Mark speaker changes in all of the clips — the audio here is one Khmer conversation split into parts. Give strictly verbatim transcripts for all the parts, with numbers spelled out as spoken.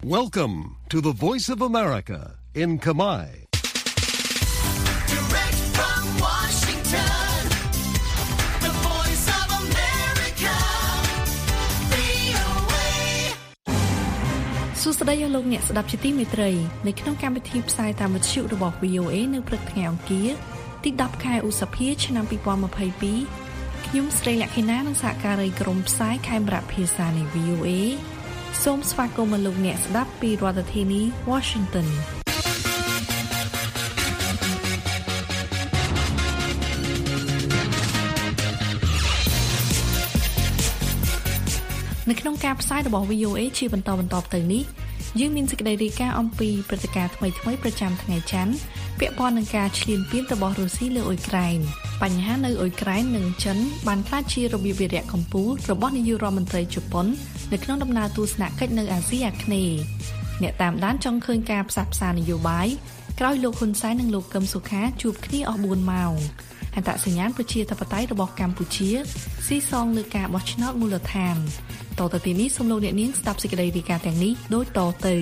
Speaker 1: Welcome to the Voice of America in Khmer.
Speaker 2: Direct from Washington, the Voice of America, វី អូ เอ
Speaker 3: សួស្តីលោកអ្នកស្ដាប់ជាទីមេត្រីនៅក្នុងកម្មវិធីផ្សាយតាមវិទ្យុរបស់ វី អូ เอ នៅព្រឹកថ្ងៃអង្គារទីដប់ខែឧសភាឆ្នាំពីរពាន់ម្ភៃពីរខ្ញុំស្រីលក្ខិណានិងសហការីក្រុមផ្សាយខេមរៈភាសានៃ វី អូ เอ សូមស្វាគមន៍លោកអ្នកស្ដាប់ពីរដ្ឋធានី Washington នៅក្នុងការផ្សាយរបស់ វី អូ เอ ជាបន្តបន្តទៅនេះយើងមានសេចក្តីរាយការណ៍អំពីព្រឹត្តិការណ៍ថ្មីៗប្រចាំថ្ងៃច័ន្ទពាក់ព័ន្ធនឹងការឈ្លានពានរបស់រុស្ស៊ីលើអ៊ុយក្រែនបញ្ហានៅអ៊ុយក្រែននិងចិនបានក្លាយជារបៀបវារៈកំពូលរបស់នាយករដ្ឋមន្ត្រីជប៉ុននៅក្នុងដំណើរទស្សនកិច្ចនៅអាស៊ីអាគ្នេយ៍អ្នកតាមដានចង់ឃើញការផ្សះផ្សានយោបាយក្រោយលោកហ៊ុនសែននិងលោកកឹមសុខាជួបគ្នាអស់បួនម៉ោងអត្តសញ្ញាណប្រជាធិបតេយ្យរបស់កម្ពុជាស៊ីសងលើការបោះឆ្នោតមូលដ្ឋានតទៅទីនេះសូមលោកអ្នកនាងស្ដាប់សេចក្តីរាយការណ៍ទាំងនេះដូចតទៅ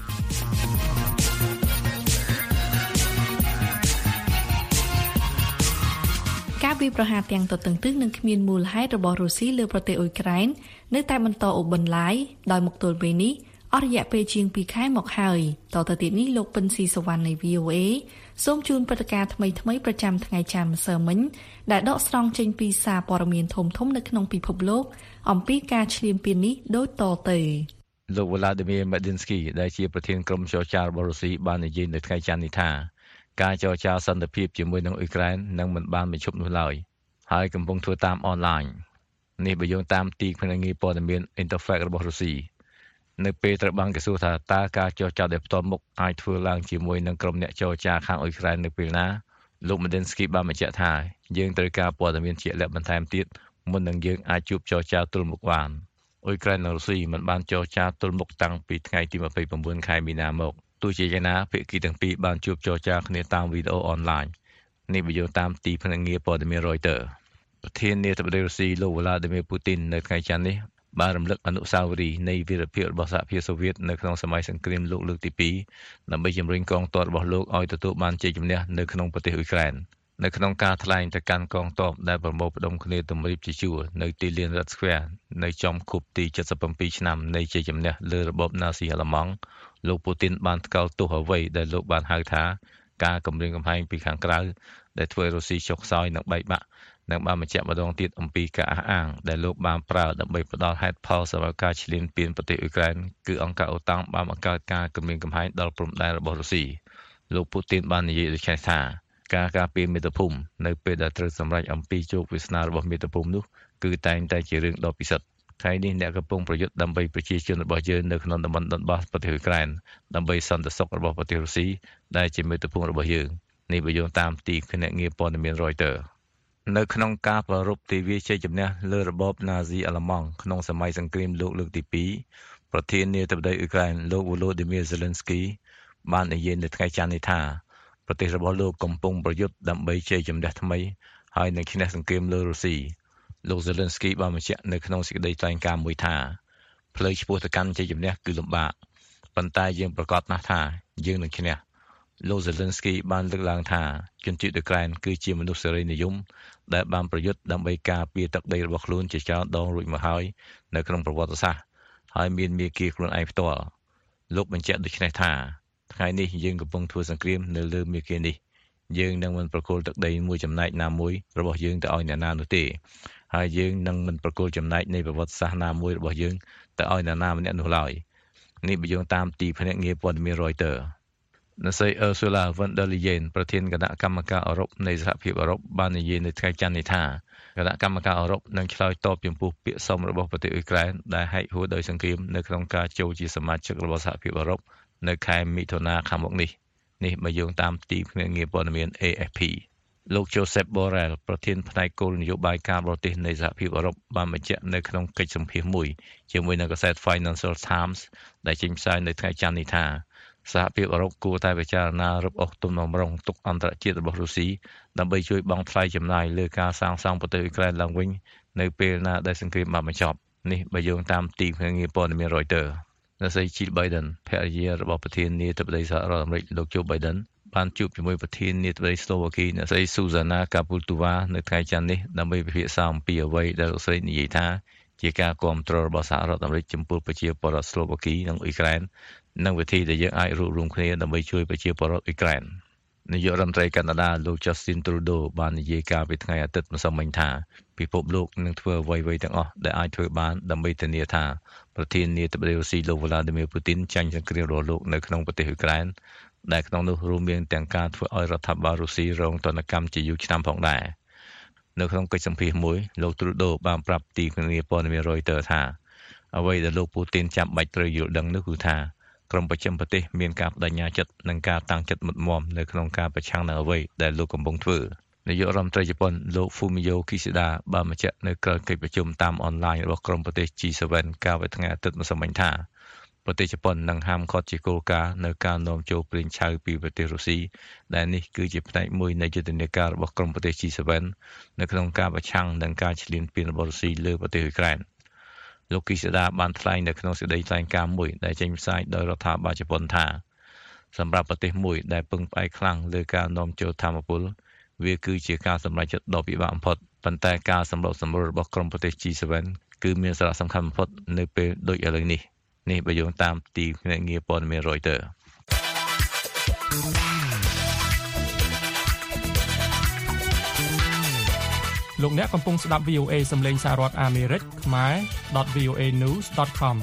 Speaker 3: ការវាយប្រហារទាំងទទឹងទឹងនិងគ្មានមូលហេតុរបស់រុស្ស៊ីលើប្រទេសអ៊ុយក្រែននៅតែបន្តអូសបន្លាយដោយមកទល់ពេលនេះអស់រយៈពេលជាងពីរខែមកហើយតទៅទៀតនេះលោកពិនស៊ីសវណ្ណនៃ វី អូ เอ សូមជូនព្រឹត្តិការណ៍ថ្មីៗប្រចាំថ្ងៃច័ន្ទម្សិលមិញដែលដកស្រង់ចេញពីសារព័ត៌មានធំៗនៅក្នុងពិភពលោកអំពីការឈ្លានពាននេះដូចតទៅ
Speaker 4: លោក Vladimir Medinsky ដែលជាប្រធានក្រុមចរចារបស់រុស្ស៊ីបាននិយាយនៅថ្ងៃច័ន្ទនេះថាការចរចាសន្តិភាពជាមួយនឹងអ៊ុយក្រែននឹងមិនបានបញ្ឈប់នោះឡើយហើយកំពុងធ្វើតាមអនឡាញនេះបើយោងតាមទីភ្នាក់ងារព័ត៌មាន Interfax របស់រុស្ស៊ីនៅពេលត្រូវបានគេសួរថាតើការចរចាដោយផ្ទាល់មុខអាចធ្វើឡើងជាមួយនឹងក្រុមអ្នកចរចាខាងអ៊ុយក្រែននៅពេលណាលោក Medinsky បានបញ្ជាក់ថាយើងត្រូវការព័ត៌មានជាក់លាក់បន្ថែមទៀតមុននឹងយើងអាចជួបចរចាទល់មុខបានអ៊ុយក្រែននិងរុស្ស៊ីមិនបានចរចាទល់មុខតាំងពីថ្ងៃទីម្ភៃប្រាំ៩ខែមីនាមកទោះជាយ៉ាងណាភាគីទាំងពីរបានជួបចរចាគ្នាតាមវីដេអូអនឡាញនេះបើយោងតាមទីភ្នាក់ងារព័ត៌មាន Reuters ប្រធានាធិបតីរុស្ស៊ីលោក Vladimir Putin នៅថ្ងៃច័ន្ទនេះបានរំលឹកអនុស្សាវរីយ៍នៃវីរភាពរបស់សហភាពសូវៀតនៅក្នុងសម័យសង្គ្រាមលោកលើកទីពីរដើម្បីជំរុញកងទ័ពរបស់លោកឲ្យទទួលបានជ័យជំនះនៅក្នុងប្រទេសអ៊ុយក្រែននៅក្នុងការថ្លែងទៅកាន់កងទ័ពដែលប្រមូលផ្ដុំគ្នាទម្រាបជាជួរនៅទីលាន Red Square នៅចំខួបទីเจ็ดสิบเจ็ดឆ្នាំនៃជ័យជំនះលើរបបណាស៊ីអាល្លឺម៉ង់លោកពូទីនបានថ្កោលទោសអ្វីដែលលោកបានហៅថាការគំរាមកំហែងពីខាងក្រៅដែលធ្វើឲ្យរុស្ស៊ីចុកខ្សោយនិងបែកបាក់និងបានបញ្ជាក់ម្ដងទៀតអំពីការអះអាងដែលលោកបានប្រើដើម្បីផ្ដល់ហេតុផលសម្រាប់ការឈ្លានពានប្រទេសអ៊ុយក្រែនគឺអង្គការអូតាំងបានបង្កើតការគំរាមកំហែងដល់ព្រំដែនរបស់រុស្ស៊ីលោកពូទីនបាននិយាយដូចនេះថាការការពារមាតុភូមិនៅពេលដែលត្រូវសម្រេចអំពីជោគវាសនារបស់មាតុភូមិនោះគឺតែងតែជារឿងដ៏ពិសិដ្ឋថ្ងៃនេះអ្នកកំពុងប្រយុទ្ធដើម្បីប្រជាជនរបស់យើងនៅក្នុងតំបន់ដុនបាសប្រទេសអ៊ុយក្រែនដើម្បីសន្តិសុខរបស់ប្រទេសរុស្ស៊ីដែលជាមាតុភូមិរបស់យើងនេះបើយោងតាមទីភ្នាក់ងារព័ត៌មាន Reuters នៅក្នុងការប្រារព្ធទិវាជ័យជំនះលើរបបណាស៊ីអាល្លឺម៉ង់ក្នុងសម័យសង្គ្រាមលោកលើកទីពីរប្រធានាធិបតីអ៊ុយក្រែនលោក Volodymyr Zelensky បាននិយាយនៅថ្ងៃច័ន្ទនេះថាប្រទេសរបស់លោកកំពុងប្រយុទ្ធដើម្បីជ័យជំនះថ្មីហើយនឹងឈ្នះសង្គ្រាមលើរុស្ស៊ីលោក Zelensky បានបញ្ជាក់នៅក្នុងសេចក្តីថ្លែងការណ៍មួយថាផ្លូវឆ្ពោះទៅកាន់ជ័យជំនះគឺលំបាកប៉ុន្តែយើងប្រកាសណាស់ថាយើងនឹងឈ្នះលោក Zelensky បានលើកឡើងថាជនជាតិអ៊ុយក្រែនគឺជាមនុស្សសេរីនិយមដែលបានប្រយុទ្ធដើម្បីការពារទឹកដីរបស់ខ្លួនជាច្រើនដងរួចមកហើយនៅក្នុងប្រវត្តិសាស្ត្រហើយមានមាគ៌ាខ្លួនឯងផ្ទាល់លោកបញ្ជាក់ដូចនេះថាថ្ងៃនេះយើងកំពុងធ្វើសង្គ្រាមនៅលើមាគ៌ានេះយើងនឹងមិនប្រគល់ទឹកដីមួយចំណែកណាមួយរបស់យើងទៅឲ្យអ្នកណានោះទេហើយយើងនឹងមិនប្រគល់ចំណែកនៃប្រវត្តិសាស្ត្រណាមួយរបស់យើងទៅឲ្យអ្នកណាម្នាក់នោះឡើយនេះបើយោងតាមទីភ្នាក់ងារព័ត៌មាន Reuters អ្នកស្រី Ursula von der Leyen ប្រធានគណៈកម្មការអឺរ៉ុបនៃសហភាពអឺរ៉ុបបាននិយាយនៅថ្ងៃច័ន្ទនេះថាគណៈកម្មការអឺរ៉ុបនឹងឆ្លើយតបចំពោះពាក្យសុំរបស់ប្រទេសអ៊ុយក្រែនដែលហែកហួរដោយសង្គ្រាមនៅក្នុងការចូលជាសមាជិករបស់សហភាពអឺរ៉ុបនៅខែមិថុនាខាងមុខនេះនេះបើយោងតាមទីភ្នាក់ងារព័ត៌មាន A F P លោក Josep Borrell ប្រធានផ្នែកគោលនយោបាយការបរទេសនៃសហភាពអឺរ៉ុបបានបញ្ជាក់នៅក្នុងកិច្ចសម្ភាសន៍មួយជាមួយនឹងកាសែត Financial Times ដែលចេញផ្សាយនៅថ្ងៃច័ន្ទនេះថាសហភាពអឺរ៉ុបគួរតែពិចារណារឹបអូសទំនំរងទុកអន្តរជាតិរបស់រុស្ស៊ីដើម្បីជួយបង់ថ្លៃចំណាយលើការសាងសង់ប្រទេសអ៊ុយក្រែនឡើងវិញនៅពេលណាដែលសង្គ្រាមបានបញ្ចប់នេះបើយោងតាមទីភ្នាក់ងារព័ត៌មាន Reuters អ្នកស្រី Jill Biden ភរិយារបស់ប្រធានាធិបតីសហរដ្ឋអាមេរិកលោក Joe Biden បានជួបជាមួយប្រធានាធិបតីស្លូវ៉ាគីអ្នកស្រី Zuzana Kapultová នៅថ្ងៃច័ន្ទនេះដើម្បីពិភាក្សាអំពីអ្វីដែលលោកស្រីនិយាយថាជាការគាំទ្ររបស់សហរដ្ឋអាមេរិកចំពោះប្រជាពលរដ្ឋស្លូវ៉ាគីនិងអ៊ុយក្រែននិងវិធីដែលយើងអាចរួបរวมគ្នាដើម្បីជួយប្រជាពលរដ្ឋអ៊ុយក្រែននាយករដ្ឋមន្ត្រីកាណាដាលោក Justin Trudeau បាននិយាយកាលពីថ្ងៃអាទិត្យម្សិលមិញថាពិភពលោកនឹងធ្វើអ្វីៗទាំងអស់ដែលអាចធ្វើបានដើម្បីធានាថាប្រធានាធិបតីរុស្ស៊ីលោក Vladimir Putin ចាញ់សង្គ្រាមរបស់លោកនៅក្នុងប្រទេសអ៊ុយក្រែនដែលក្នុងនោះរួមមានទាំងការធ្វើឲ្យរដ្ឋាភិបាលរុស្ស៊ីរងទណ្ឌកម្មជាយូរឆ្នាំផងដែរនៅក្នុងកិច្ចសម្ភាសន៍មួយលោក Trudeau បានប្រាប់ទីភ្នាក់ងារព័ត៌មាន Reuters ថាអ្វីដែលលោក Putin ចាំបាច់ត្រូវយល់ដឹងនោះគឺថាក្រុមប្រចាំប្រទេសមានការបដិញ្ញាចិត្តនិងការតាំងចិត្តមុតមមនៅក្នុងការប្រឆាំងនឹងអ្វីដែលលោកកំពុងធ្វើនាយករដ្ឋមន្ត្រីជប៉ុនលោក Fumio Kishida បានបញ្ជាក់នៅក្រៅកិច្ចប្រជុំតាមអនឡាញរបស់ក្រុមប្រទេស G សេវ កាលពីថ្ងៃអាទិត្យម្សិលមិញថាប្រទេសជប៉ុននឹងហាមឃាត់ជាគោលការណ៍នៅការនាំចូលប្រេងឆៅពីប្រទេសរុស្ស៊ីដែលនេះគឺជាផ្នែកមួយនៃយុទ្ធនាការរបស់ក្រុមប្រទេស G សេវ នៅក្នុងការប្រឆាំងនឹងការឈ្លានពានរបស់រុស្ស៊ីលើប្រទេសអ៊ុយក្រែនលោក Kishida បានថ្លែងនៅក្នុងសេចក្តីថ្លែងការណ៍មួយដែលចេញផ្សាយដោយរដ្ឋាភិបាលជប៉ុនថាសម្រាប់ប្រទេសមួយដែលពឹងផ្អែកខ្លាំងលើការនាំចូលថាមពលវាគឺជាការសម្រេចចិត្តដ៏ពិបាកបំផុតប៉ុន្តែការសម្របសម្រួលរបស់ក្រុមប្រទេស G សេវ គឺមានសារៈសំខាន់បំផុតនៅពេលដូចឥឡូវនេះនេះបើយោងតាមទីភ្នាក់ងារព័ត៌មាន Reuters
Speaker 5: លោកអ្នកកំពុងស្ដាប់ វី អូ เอ សំឡេងសហរដ្ឋអាមេរិកខ្មែរ .វី អូ เอ news ដត com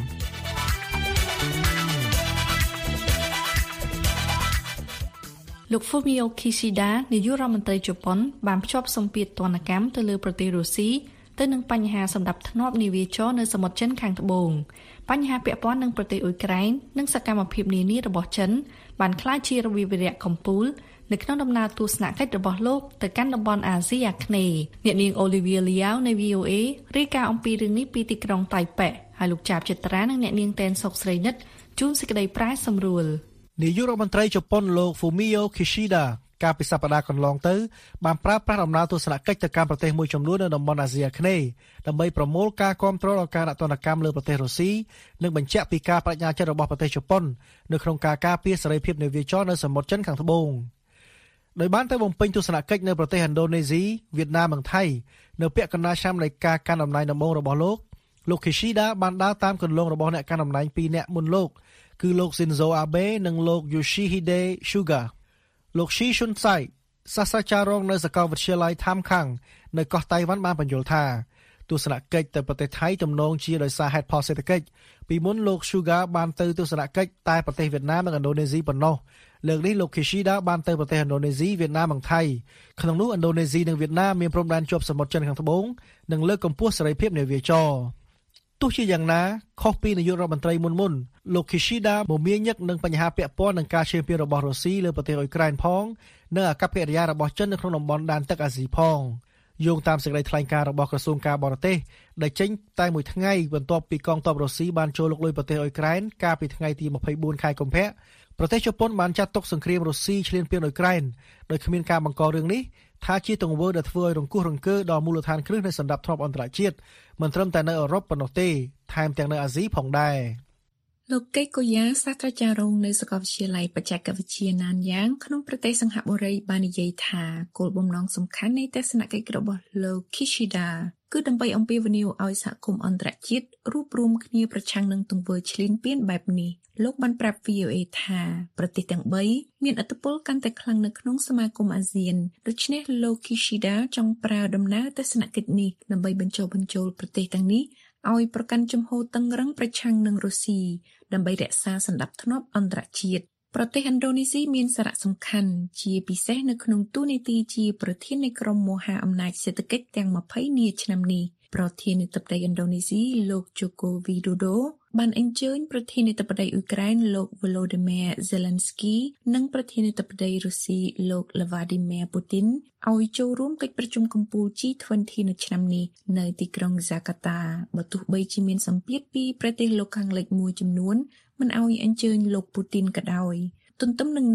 Speaker 3: លោក Fumio Kishida នាយករដ្ឋមន្ត្រីជប៉ុនបានភ្ជាប់សម្ពាធទណ្ឌកម្មទៅលើប្រទេសរុស្ស៊ីទៅនឹងបញ្ហាសម្ដាប់ធ្នាប់នាវាចរនៅសមុទ្រចិនខាងត្បូងបញ្ហាពាក់ព័ន្ធនឹងប្រទេសអ៊ុយក្រែននិងសកម្មភាពនានារបស់ចិនបានក្លាយជារវិវិរៈកំពូលនៅក្នុងដំណើរទស្សនកិច្ចរបស់លោកទៅកាន់តំបន់អាស៊ីអាគ្នេយ៍អ្នកនាង Olivia Liao នៃ វី អូ เอ រាយការណ៍អំពីរឿងនេះពីទីក្រុងតៃប៉េហើយលោកចាប់ចិត្រានិងអ្នកនាងតែនសុកស្រីនិតជួនសេចក្តីប្រែសម្រួល
Speaker 6: នាយករដ្ឋមន្ត្រីជប៉ុនលោក Fumio Kishida កាលពីសប្តាហ៍កន្លងទៅបានប្រើប្រាស់ដំណើរទស្សនកិច្ចទៅកាន់ប្រទេសមួយចំនួននៅតំបន់អាស៊ីអាគ្នេយ៍ដើម្បីប្រមូលការគាំទ្រដល់ការដាក់ទណ្ឌកម្មលើប្រទេសរុស្ស៊ីនិងបញ្ជាក់ពីការបដិញ្ញាចិត្តរបស់ប្រទេសជប៉ុននៅក្នុងការការពារសេរីភាពនាវាចរនៅសមុទ្រចិនខាងត្បូងដោយបានទៅបំពេញទស្សនកិច្ចនៅប្រទេសឥណ្ឌូនេស៊ីវៀតណាមនិងថៃនៅពាក់កណ្ដាលឆ្នាំនៃការកាន់តំណែងដំបូងរបស់លោកលោក Kishida បានដើរតាមគន្លងរបស់អ្នកកាន់តំណែងពីរនាក់មុនលោកគឺលោក Shinzo Abe និងលោក Yoshihide Suga លោក Shi Shunsai សាស្ត្រាចារ្យរងនៅសាកលវិទ្យាល័យ Tham Khang នៅកោះតៃវ៉ាន់បានបញ្យល់ថាទស្សនកិច្ចទៅប្រទេសថៃទំនងជាដោយសារហេតុផលសេដ្ឋកិច្ចពីមុនលោក Suga បានទៅទស្សនកិច្ចតែប្រទេសវៀតណាមនិងឥណ្ឌូនេស៊ីប៉ុណ្ណោះលើកនេះលោក Kishida បានទៅប្រទេសឥណ្ឌូនេស៊ីវៀតណាមនិងថៃក្នុងនោះឥណ្ឌូនេស៊ីនិងវៀតណាមមានព្រំដែនជាប់សមុទ្រចិនខាងត្បូងនិងលើកកម្ពស់សេរីភាពនាវាចរទោះជាយ៉ាងណាខុសពីនាយករដ្ឋមន្ត្រីមុនមុនលោក Kishida មមាញឹកនឹងបញ្ហាពាក់ព័ន្ធនឹងការឈ្លានពានរបស់រុស្ស៊ីលើប្រទេសអ៊ុយក្រែនផងនិងអាកប្បកិរិយារបស់ចិននៅក្នុងតំបន់ដែនទឹកអាស៊ីផងយោងតាមសេចក្តីថ្លែងការណ៍របស់ក្រសួងការបរទេសដែលចេញតែមួយថ្ងៃបន្ទាប់ពីកងទ័ពរុស្ស៊ីបានចូលលុកលុយប្រទេសអ៊ុយក្រែនកាលពីថ្ងៃទីម្ភៃបួនខែកុម្ភៈប្រទេសជប៉ុនបានចាត់ទុកសង្គ្រាមរុស្ស៊ីឈ្លានពានអ៊ុយក្រែនដោយគ្មានការបង្ករឿងនេះថាជាទង្វើដែលធ្វើឲ្យរង្គោះរង្គើដល់មូលដ្ឋានគ្រឹះនៃសណ្ដាប់ធ្នាប់អន្តរជាតិមិនត្រឹមតែនៅអឺរ៉ុបប៉ុណ្ណោះទេថែមទាំងនៅអាស៊ីផងដែរ
Speaker 3: លោកកេកូយ៉ាសាស្ត្រាចារ្យរងនៅសាកលវិទ្យាល័យបច្ចេកវិទ្យាណានយ៉ាងក្នុងប្រទេសសិង្ហបុរីបាននិយាយថាគោលបំណងសំខាន់នៃទស្សនកិច្ចរបស់លោក Kishida គឺដើម្បីអំពាវនាវឲ្យសហគមន៍អន្តរជាតិរួបរวมគ្នាប្រឆាំងនឹងទង្វើឈ្លានពានបែបនេះលោកបានប្រាប់ វី អូ เอ ថាប្រទេសទាំងបីមានឥទ្ធិពលកាន់តែខ្លាំងនៅក្នុងសមាគមអាស៊ានដូច្នេះលោក Kishida ចង់ប្រើដំណើរទស្សនកិច្ចនេះដើម្បីបញ្ចុះបញ្ចូលប្រទេសទាំងនេះឲ្យប្រកាន់ជំហរតឹងរ៉ឹងប្រឆាំងនឹងរុស្ស៊ីដើម្បីរក្សាសណ្ដាប់ធ្នាប់អន្តរជាតិប្រទេសឥណ្ឌូនេស៊ីមានសារៈសំខាន់ជាពិសេសនៅក្នុងតួនាទីជាប្រធាននៃក្រុមមហាអំណាចសេដ្ឋកិច្ចទាំងម្ភៃនាឆ្នាំនេះប្រធានាធិបតីឥណ្ឌូនេស៊ីលោក Joko Widodo បានអញ្ជើញប្រធានាធិបតីអ៊ុយក្រែនលោក Volodymyr Zelensky និងប្រធានាធិបតីរុស្ស៊ីលោក Vladimir Putin ឲ្យចូលរួមកិច្ចប្រជុំកំពូល G ยี่สิบ នៅឆ្នាំនេះនៅទីក្រុង Jakarta បើទោះបីជាមានសម្ពាធពីប្រទេសលោកខាងលិចមួយចំនួនមិនឲ្យអញ្ជើញលោក Putin ក៏ដោយទន្ទឹមនឹងនេះ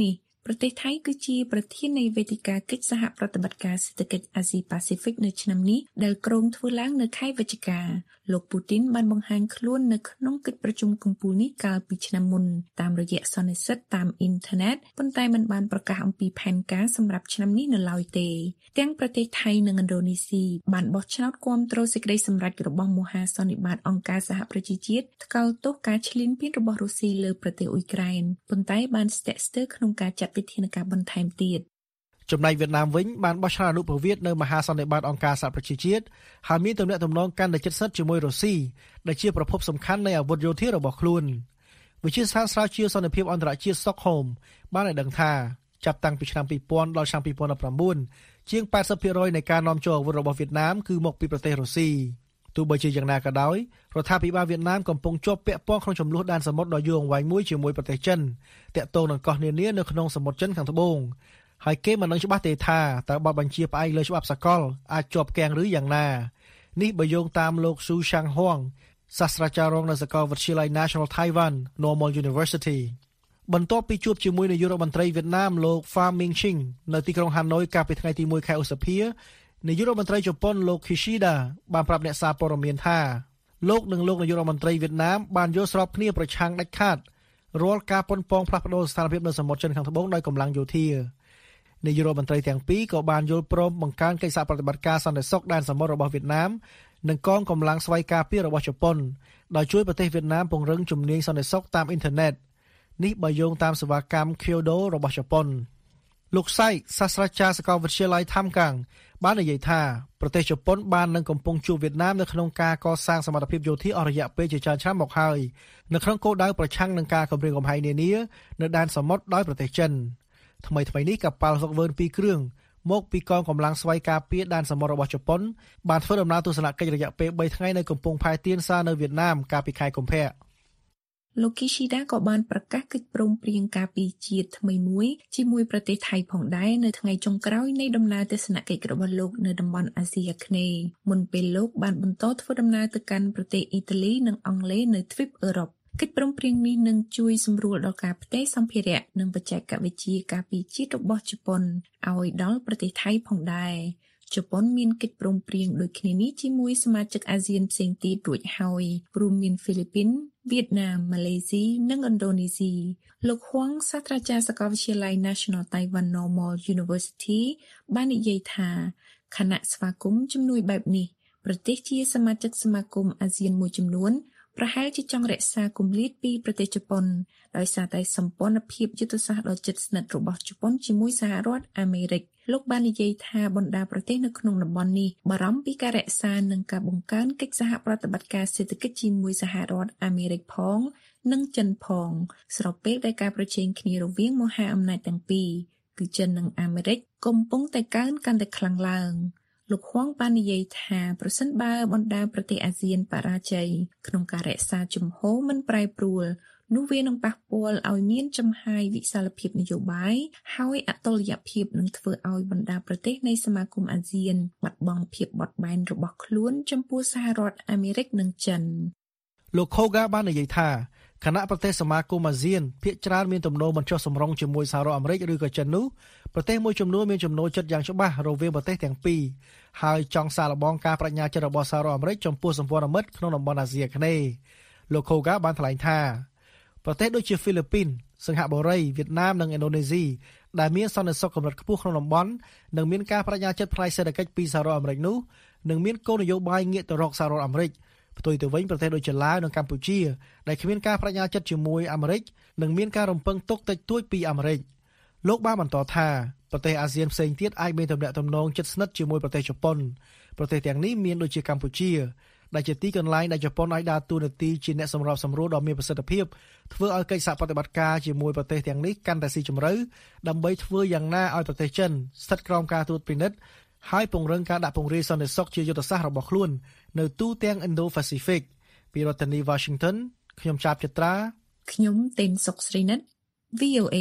Speaker 3: ប្រទេសថៃគឺជាប្រធាននៃវេទិកាកិច្ចសហប្រតិបត្តិការសេដ្ឋកិច្ចអាស៊ីប៉ាស៊ីហ្វិកនៅឆ្នាំនេះដែលក្រុងធ្វើឡើងនៅខែវិច្ឆិកាលោកពូទីនបានបង្ហាញខ្លួននៅក្នុងកិច្ចប្រជុំកំពូលនេះកាលពីឆ្នាំមុនតាមរយៈសន្និសីទតាមអ៊ីនធឺណិតប៉ុន្តែមិនបានប្រកាសអំពីផែនការសម្រាប់ឆ្នាំនេះនៅឡើយទេទាំងប្រទេសថៃនិងឥណ្ឌូនេស៊ីបានបោះឆ្នោតគាំទ្រសេចក្តីសម្រេចរបស់មហាសន្និបាតអង្គការសហប្រជាជាតិថ្កោលទោសការឈ្លានពានរបស់រុស្ស៊ីលើប្រទេសអ៊ុយក្រែនប៉ុន្តែបានស្ទាក់ស្ទើរក្នុងការចាត់វិធានការបន្ថែមទៀត
Speaker 6: ចំណែកវៀតណាមវិញបានបោះឆ្នោតអនុប្រវត្តិនៅមហាសន្និបាតអង្គការសហប្រជាជាតិហើយមានទំនាក់ទំនងកាន់តែជិតស្និទ្ធជាមួយរុស្ស៊ីដែលជាប្រភពសំខាន់នៃអាវុធយោធារបស់ខ្លួនវិទ្យាស្ថានស្រាវជ្រាវសន្តិភាពអន្តរជាតិ Stockholm បានឲ្យដឹងថាចាប់តាំងពីឆ្នាំពីរពាន់ដល់ឆ្នាំពីរពាន់ដប់ប្រាំបួនជាង ប៉ែតសិបភាគរយ នៃការនាំចូលអាវុធរបស់វៀតណាមគឺមកពីប្រទេសរុស្ស៊ីទោះបីជាយ៉ាងណាក៏ដោយរដ្ឋាភិបាលវៀតណាមកំពុងជាប់ពាក់ព័ន្ធក្នុងចំនួនដែនសមុទ្រដ៏យូរអង្វែងមួយជាមួយប្រទេសចិនទាក់ទងនឹងកោះនានានៅក្នុងសមុទ្រចិនខាងត្បូងហើយគេមិនដឹងច្បាស់ទេថាតើបទបញ្ជាផ្អែកលើច្បាប់សកលអាចជាប់គាំងឬយ៉ាងណានេះបើយោងតាមលោកស៊ូឆាំងហួងសាស្ត្រាចារ្យរងនៅសាកលវិទ្យាល័យ National Taiwan Normal University បន្ទាប់ពីជួបជាមួយនាយករដ្ឋមន្ត្រីវៀតណាមលោក Pham Minh Chinh នៅទីក្រុងហាណូយកាលពីថ្ងៃទីមួយខែឧសភានាយករដ្ឋមន្ត្រីជប៉ុនលោក Kishida បានប្រាប់អ្នកសារព័ត៌មានថាលោកនិងលោកនាយករដ្ឋមន្ត្រីវៀតណាមបានយល់ស្របគ្នាប្រឆាំងដាច់ខាតរាល់ការប៉ុនប៉ងផ្លាស់ប្តូរស្ថានភាពនៅសមុទ្រចិនខាងត្បូងដោយកម្លាំងយោធានាយករដ្ឋមន្ត្រីទាំងពីរក៏បានយល់ព្រមបង្កើនកិច្ចសហប្រតិបត្តិការសន្តិសុខដែនសមុទ្ររបស់វៀតណាមនិងកងកម្លាំងស្វ័យការពាររបស់ជប៉ុនដោយជួយប្រទេសវៀតណាមពង្រឹងជំនាញសន្តិសុខតាមអ៊ីនធឺណិតនេះបើយោងតាមសេវាកម្ម Kyodo របស់ជប៉ុនលោកសៃសាស្ត្រាចារ្យសាកលវិទ្យាល័យ Tham Kang បាននិយាយថាប្រទេសជប៉ុនបាននឹងកំពុងជួបវៀតណាមនៅក្នុងការកសាងសមត្ថភាពយោធាអស់រយៈពេលជាច្រើនឆ្នាំមកហើយនៅក្នុងគោលដៅប្រឆាំងនឹងការគំរាមកំហែងនានានៅដែនសមុទ្រដោយប្រទេសចិនថ្មីថ្មីនេះកប៉ាល់ហ្វឹកវើនពីរគ្រឿងមកពីកងកម្លាំងស្វ័យការពារដែនសមុទ្ររបស់ជប៉ុនបានធ្វើដំណើរទស្សនកិច្ចរយៈពេលបីថ្ងៃនៅកំពង់ផែទៀនសានៅវៀតណាមកាលពីខែកុម្ភៈ
Speaker 3: លោក Kishida ក៏បានប្រកាសកិច្ចព្រមព្រៀងការពីជាតិថ្មីមួយជាមួយប្រទេសថៃផងដែរនៅថ្ងៃចុងក្រោយនៃដំណើរទស្សនកិច្ចរបស់លោកនៅតំបន់អាស៊ីអាគ្នេយ៍មុនពេលលោកបានបន្តធ្វើដំណើរទៅកាន់ប្រទេសអ៊ីតាលីនិងអង់គ្លេសនៅទ្វីបអឺរ៉ុបកិច្ចព្រមព្រៀងនេះនឹងជួយសម្រួលដល់ការផ្ទេរសម្ភារៈនិងបច្ចេកវិទ្យាការពីជាតិរបស់ជប៉ុនឲ្យដល់ប្រទេសថៃផងដែរជប៉ុនមានកិច្ចព្រមព្រៀងដូចគ្នានេះជាមួយសមាជិកអាស៊ានផ្សេងទៀតរួចហើយរួមមានហ្វីលីពីនវៀតណាមម៉ាឡេស៊ីនិងឥណ្ឌូនេស៊ីលោកហួងសាស្ត្រាចារ្យសាកលវិទ្យាល័យ National Taiwan Normal University បាននិយាយថាគណៈស្វាគមន៍ជំនួយបែបនេះប្រទេសជាសមាជិកសមាគមអាស៊ានមួយចំនួនប្រហែលជាចង់រក្សាគម្លាតពីប្រទេសជប៉ុនដោយសារតែសម្ព័ន្ធភាពយុទ្ធសាស្ត្រដ៏ជិតស្និទ្ធរបស់ជប៉ុនជាមួយសហរដ្ឋអាមេរិកលោកបាននិយាយថាបណ្ដាប្រទេសនៅក្នុងតំបន់នេះបារម្ភពីការរក្សានិងការបង្កើនកិច្ចសហប្រតិបត្តិការសេដ្ឋកិច្ចជាមួយសហរដ្ឋអាមេរិកផងនិងចិនផងស្របពេលដែលការប្រជែងគ្នារវាងមហាអំណាចទាំងពីរគឺចិននិងអាមេរិកកំពុងតែកើនកាន់តែខ្លាំងឡើងលោកហួងបាននិយាយថាប្រសិនបើបណ្ដាប្រទេសអាស៊ានបរាជ័យក្នុងការរក្សាជំហរមិនប្រែប្រួលនោះវានឹងប៉ះពាល់ឲ្យមានចំហាយវិសាលភាពនយោបាយហើយអតុល្យភាពនឹងធ្វើឲ្យបណ្ដាប្រទេសនៃសមាគមអាស៊ានបាត់បង់ភាពបត់បែនរបស់ខ្លួនចំពោះសហរដ្ឋអាមេរិកនិងចិន
Speaker 6: លោក Koga បាននិយាយថាគណៈប្រទេសសមាគមអាស៊ានភាគច្រើនមានទំនោរមិនចុះសម្រុងជាមួយសហរដ្ឋអាមេរិកឬក៏ចិននោះប្រទេសមួយចំនួនមានចំណូលចិត្តយ៉ាងច្បាស់រវាងប្រទេសទាំងពីរហើយចង់សាកល្បងការបដិញ្ញាចិត្តរបស់សហរដ្ឋអាមេរិកចំពោះសម្ព័ន្ធមិត្តក្នុងតំបន់អាស៊ីអាគ្នេយ៍លោក Koga បានថ្លែងថាប្រទេសដូចជាហ្វីលីពីនសិង្ហបុរីវៀតណាមនិងឥណ្ឌូនេស៊ីដែលមានសន្តិសុខកម្រិតខ្ពស់ក្នុងតំបន់និងមានការបដិញ្ញាចិត្តផ្នែកសេដ្ឋកិច្ចពីសហរដ្ឋអាមេរិកនោះនឹងមានគោលនយោបាយងាកទៅរកសហរដ្ឋអាមេរិកផ្ទុយទៅវិញប្រទេសដូចជាឡាវនិងកម្ពុជាដែលគ្មានការបដិញ្ញាចិត្តជាមួយអាមេរិកនិងមានការរំពឹងទុកតិចតួចពីអាមេរិកលោកបានបន្តថាប្រទេសអាស៊ានផ្សេងទៀតអាចមានទំនាក់ទំនងជិតស្និទ្ធជាមួយប្រទេសជប៉ុនប្រទេសទាំងនេះមានដូចជាកម្ពុជាដែលជាទីកន្លែងដែលជប៉ុនអាចដើរតួនាទីជាអ្នកសម្របសម្រួលដ៏មានប្រសិទ្ធភាពធ្វើឲ្យកិច្ចសហប្រតិបត្តិការជាមួយប្រទេសទាំងនេះកាន់តែស៊ីជម្រៅដើម្បីធ្វើយ៉ាងណាឲ្យប្រទេសចិនស្ថិតក្រោមការត្រួតពិនិត្យហើយពង្រឹងការដាក់ពង្រាយសន្តិសុខជាយុទ្ធសាស្ត្ររបស់ខ្លួននៅទូទាំង Indo-Pacific ពីរដ្ឋធានី Washington ខ្ញុំចាប់ចត្រា
Speaker 3: ខ្ញុំតេនសុកស្រីនិត វី អូ เอ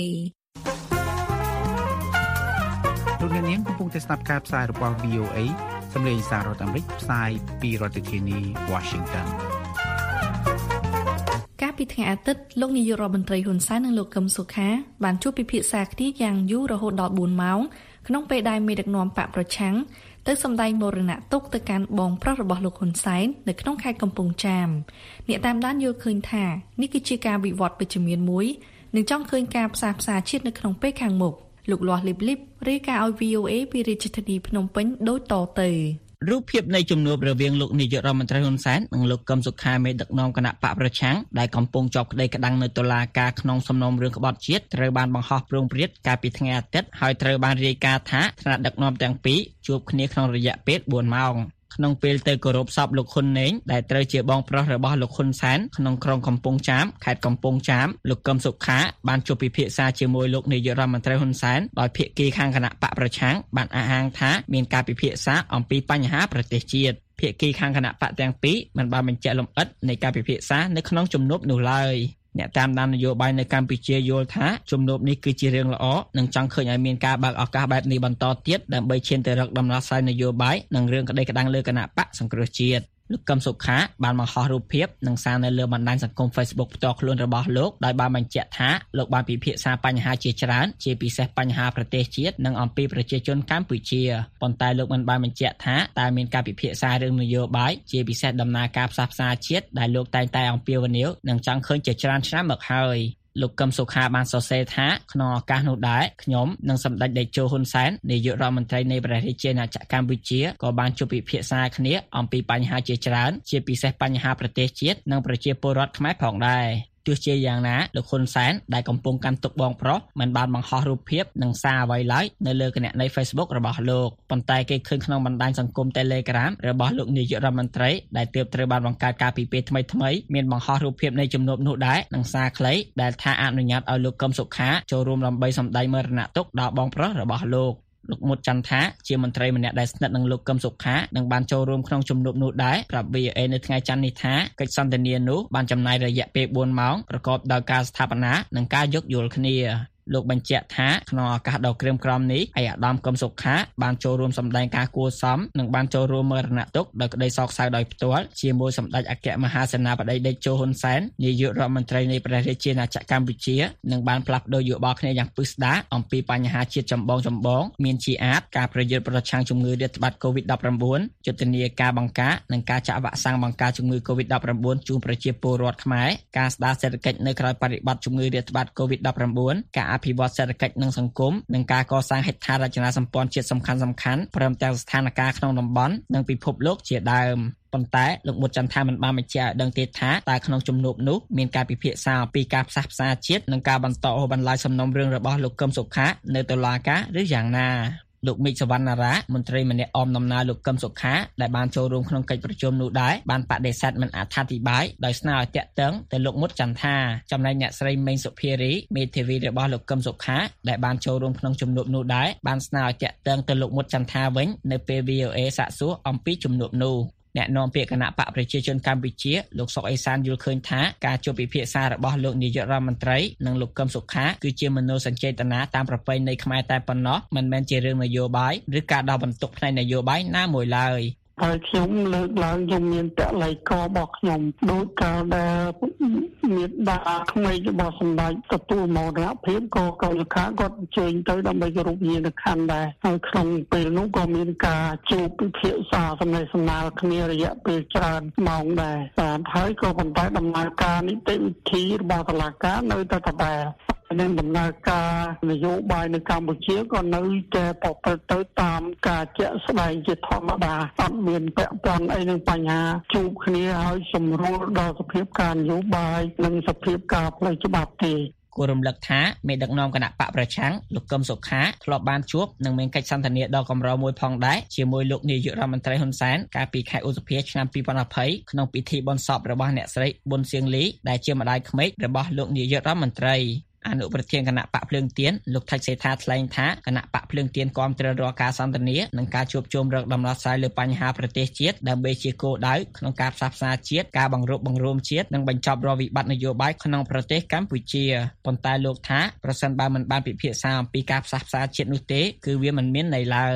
Speaker 7: លោកអ្នកនាងកំពុងតែស្ដាប់ការផ្សាយរបស់ វី អូ เอ សំឡេងសាររដ្ឋអាមេរិកផ្សាយពីរដ្ឋធានី Washington
Speaker 3: កាលពីថ្ងៃអាទិត្យលោកនាយករដ្ឋមន្ត្រីហ៊ុនសែននិងលោកកឹមសុខាបានជួបពិភាក្សាគ្នាយ៉ាងយូររហូតដល់បួនម៉ោងក្នុងពេលដែលមេដឹកនាំបកប្រឆាំងទៅសម្ដែងមរណទុក្ខទៅកាន់បងប្រុសរបស់លោកហ៊ុនសែននៅក្នុងខេត្តកំពង់ចាមអ្នកតាមដានយល់ឃើញថានេះគឺជាការវិវត្តវិជ្ជមានមួយនិងចង់ឃើញការផ្សះផ្សាជាតិនៅក្នុងពេលខាងមុខលោកលាស់លីបលីបរាយការណ៍ឲ្យ វី អូ เอ ពីរាជធានីភ្នំពេញដូចតទៅ
Speaker 8: រូបភាពនៃជំនួបរវាងលោកនាយករដ្ឋមន្ត្រីហ៊ុនសែននិងលោកកឹមសុខាមេដឹកនាំគណៈបកប្រឆាំងដែលកំពុងជាប់ក្តីក្តាំងនៅតុលាការក្នុងសំណុំរឿងក្បត់ជាតិត្រូវបានបង្ហោះព្រោងព្រាតកាលពីថ្ងៃអាទិត្យហើយត្រូវបានរាយការណ៍ថាថ្នាក់ដឹកនាំទាំងពីរជួបគ្នាក្នុងរយៈពេលបួនម៉ោងក្នុងពេលទៅគោរពសពលោកហ៊ុនណេងដែលត្រូវជាបងប្រុសរបស់លោកហ៊ុនសែនក្នុងក្រុងកំពង់ចាមខេត្តកំពង់ចាមលោកកឹមសុខាបានជួបពិភាក្សាជាមួយលោកនាយករដ្ឋមន្ត្រីហ៊ុនសែនដោយភាគីខាងគណៈបកប្រឆាំងបានអះអាងថាមានការពិភាក្សាអំពីបញ្ហាប្រទេសជាតិភាគីខាងគណៈបកទាំងពីរមិនបានបញ្ជាក់លម្អិតនៃការពិភាក្សានៅក្នុងជំនួបនោះឡើយអ្នកតាមដាននយោបាយនៅកម្ពុជាយល់ថាជំនួបនេះគឺជារឿងល្អនិងចង់ឃើញឲ្យមានការបើកឱកាសបែបនេះបន្តទៀតដើម្បីឈានទៅរកដំណោះស្រាយនយោបាយនិងរឿងក្តីក្តាំងលើគណៈបកសង្គ្រោះជាតិលោកកឹមសុខាបានបង្ហោះរូបភាពនិងសារនៅលើបណ្ដាញសង្គម Facebook ផ្ទាល់ខ្លួនរបស់លោកដោយបានបញ្ជាក់ថាលោកបានពិភាក្សាបញ្ហាជាច្រើនជាពិសេសបញ្ហាប្រទេសជាតិនិងអំពីប្រជាជនកម្ពុជាប៉ុន្តែលោកមិនបានបញ្ជាក់ថាតើមានការពិភាក្សារឿងនយោបាយជាពិសេសដំណើរការផ្សះផ្សាជាតិដែលលោកតែងតែអំពាវនាវនិងចង់ឃើញជាច្រើនឆ្នាំមកហើយលោកកឹមសុខាបានសរសេរថាក្នុងឱកាសនោះដែរខ្ញុំនិងសម្ដេចតេជោហ៊ុនសែននាយករដ្ឋមន្ត្រីនៃព្រះរាជាណាចក្រកម្ពុជាក៏បានជួបពិភាក្សាគ្នាអំពីបញ្ហាជាច្រើនជាពិសេសបញ្ហាប្រទេសជាតិនិងប្រជាពលរដ្ឋខ្មែរផងដែរទោះជាយ៉ាងណាលោកហ៊ុនសែនដែលកំពុងកាន់ទុក្ខបងប្រុសមិនបានបង្ហោះរូបភាពនិងសារអ្វីឡើយនៅលើគណនី Facebook របស់លោកប៉ុន្តែគេឃើញក្នុងបណ្ដាញសង្គម Telegram របស់លោកនាយករដ្ឋមន្ត្រីដែលទើបត្រូវបានបង្កើតការពីពេលថ្មីថ្មីមានបង្ហោះរូបភាពនៃជំនួបនោះដែរនិងសារខ្លីដែលថាអនុញ្ញាតឲ្យលោកកឹមសុខាចូលរួមដើម្បីសម្ដែងមរណទុក្ខដល់បងប្រុសរបស់លោកលោកមុតចន្ទថាជាមន្ត្រីម្នាក់ដែលស្និទ្ធនឹងលោកកឹមសុខានឹងបានចូលរួមក្នុងជំនួបនោះដែរប្រាប់ វី អូ เอ នៅថ្ងៃច័ន្ទនេះថាកិច្ចសន្ទនានោះបានចំណាយរយៈពេលបួនម៉ោងប្រកបដោយការស្ថាបនានិងការយោគយល់គ្នាលោកបញ្ជាក់ថាក្នុងឱកាសដ៏ក្រៀមក្រំនេះឯកឧត្តមកឹមសុខាបានចូលរួមសម្ដែងការគួរសមនិងបានចូលរួមមរណទុក្ខដោយក្តីសោកសៅដោយផ្ទាល់ជាមួយសម្ដេចអគ្គមហាសេនាបតីតេជោហ៊ុនសែននាយករដ្ឋមន្ត្រីនៃព្រះរាជាណាចក្រកម្ពុជានិងបានផ្លាស់ប្ដូរយោបល់គ្នាយ៉ាងពិស្ដារអំពីបញ្ហាជាតិចម្បងចម្បងមានជាអាចការប្រយុទ្ធប្រឆាំងជំងឺរាតត្បាត កូវីដ ដប់ប្រាំបួន យុទ្ធនាការបង្ការនិងការចាក់វ៉ាក់សាំងបង្ការជំងឺ កូវីដ ដប់ប្រាំបួន ជូនប្រជាពលរដ្ឋខ្មែរការស្ដារសេដ្ឋកិច្ចនៅក្រៅបរិបទជំងឺរាតត្បាត កូវីដ ដប់ប្រាំបួន ការអភិវឌ្ឍសេដ្ឋកិច្ចនិងសង្គមនិងការកសាងហេដ្ឋារចនាសម្ព័ន្ធជាតិសំខាន់ៗព្រមទាំងស្ថានភាពក្នុងតំបន់និងពិភពលោកជាដើមប៉ុន្តែលោកមុតចន្ទថាមិនបានបញ្ជាក់ឲ្យដឹងទេថាតើក្នុងជំនួបនោះមានការពិភាក្សាអំពីការផ្សះផ្សាជាតិនិងការបន្តអូសបន្លាយសំណុំរឿងរបស់លោកកឹមសុខានៅតុលាការឬយ៉ាងណាលោកមីកសវណ្ណារាមន្ត្រីម្នាក់អមដំណើរលោកកឹមសុខាដែលបានចូលរួមក្នុងកិច្ចប្រជុំនោះដែរបានបដិសេធមិនអត្ថាធិប្បាយដោយស្នើឲ្យតាក់ទងទៅលោកមុតចន្ទថាចំណែកអ្នកស្រីមេងសុភារីមេធាវីរបស់លោកកឹមសុខាដែលបានចូលរួមក្នុងជំនួបនោះដែរបានស្នើឲ្យតាក់ទងទៅលោកមុតចន្ទថាវិញនៅពេល វី អូ เอ សាកសួរអំពីជំនួបនោះអ្នកនាំពាក្យគណៈបកប្រជាជនកម្ពុជាលោកសុកអេសានយល់ឃើញថាការជួបពិភាក្សារបស់លោកនាយករដ្ឋមន្ត្រីនិងលោកកឹមសុខាគឺជាមនោសញ្ចេតនាតាមប្រពៃណីខ្មែរតែប៉ុណ្ណោះមិនមែនជារឿងនយោបាយឬការដោះបន្ទុកផ្នែកនយោបាយណាមួយឡើយហើយខ្ញុំលើកឡើងខ្ញុំមានពល័យករបស់ខ្ញុំដោយការដែលមានដាក់ក្មេងរបស់សម្ដេចទទួលមរណភាពក៏កោលខាគាត់អញ្ជើញទៅដើម្បីគោរពវិញ្ញាណក្ខន្ធដែរហើយក្នុងពេលនោះក៏មានការជួបពិភាក្សាសំណេះសំណាលគ្នារយៈពេលច្រើនម៉ោងដែរបាទហើយក៏ប៉ុន្តែដំណើរការនីតិវិធីរបស់តុលាការនៅតែដដែលនិងដំណើរការនយោបាយនៅកម្ពុជាក៏នៅតែប្រព្រឹត្តទៅតាមការជាក់ស្ដែងជាធម្មតាអត់មានពាក់ព័ន្ធអីនឹងបញ្ហាជួបគ្នាហើយសម្រួលដល់សភាពការនយោបាយនិងសភាពការផ្លូវច្បាប់ទេគួររំលឹកថាមេដឹកនាំគណៈបកប្រឆាំងលោកកឹមសុខាធ្លាប់បានជួបនិងមានកិច្ចសន្ទនាដ៏កម្រមួយផងដែរជាមួយលោកនាយករដ្ឋមន្ត្រីហ៊ុនសែនកាលពីខែឧសភាឆ្នាំពីរពាន់ยี่สิบក្នុងពិធីបុណ្យសពរបស់អ្នកស្រីប៊ុនសៀងលីដែលជាម្ដាយក្មេករបស់លោកនាយករដ្ឋមន្ត្រីអនុប្រធានគណៈបកភ្លើងទៀនលោកថៃសេថាថ្លែងថាគណៈបកភ្លើងទៀនគាំទ្ររាល់ការសន្ទនានិងការជួបជុំរកដំណោះស្រាយលើបញ្ហាប្រទេសជាតិដើម្បីជាគោលដៅក្នុងការផ្សះផ្សាជាតិការបង្រួបបង្រួមជាតិនិងបញ្ចប់រាល់វិបត្តិនយោបាយក្នុងប្រទេសកម្ពុជាប៉ុន្តែលោកថាប្រសិនបើមិនបានពិភាក្សាអំពីការផ្សះផ្សាជាតិនោះទេគឺវាមិនមានន័យឡើយ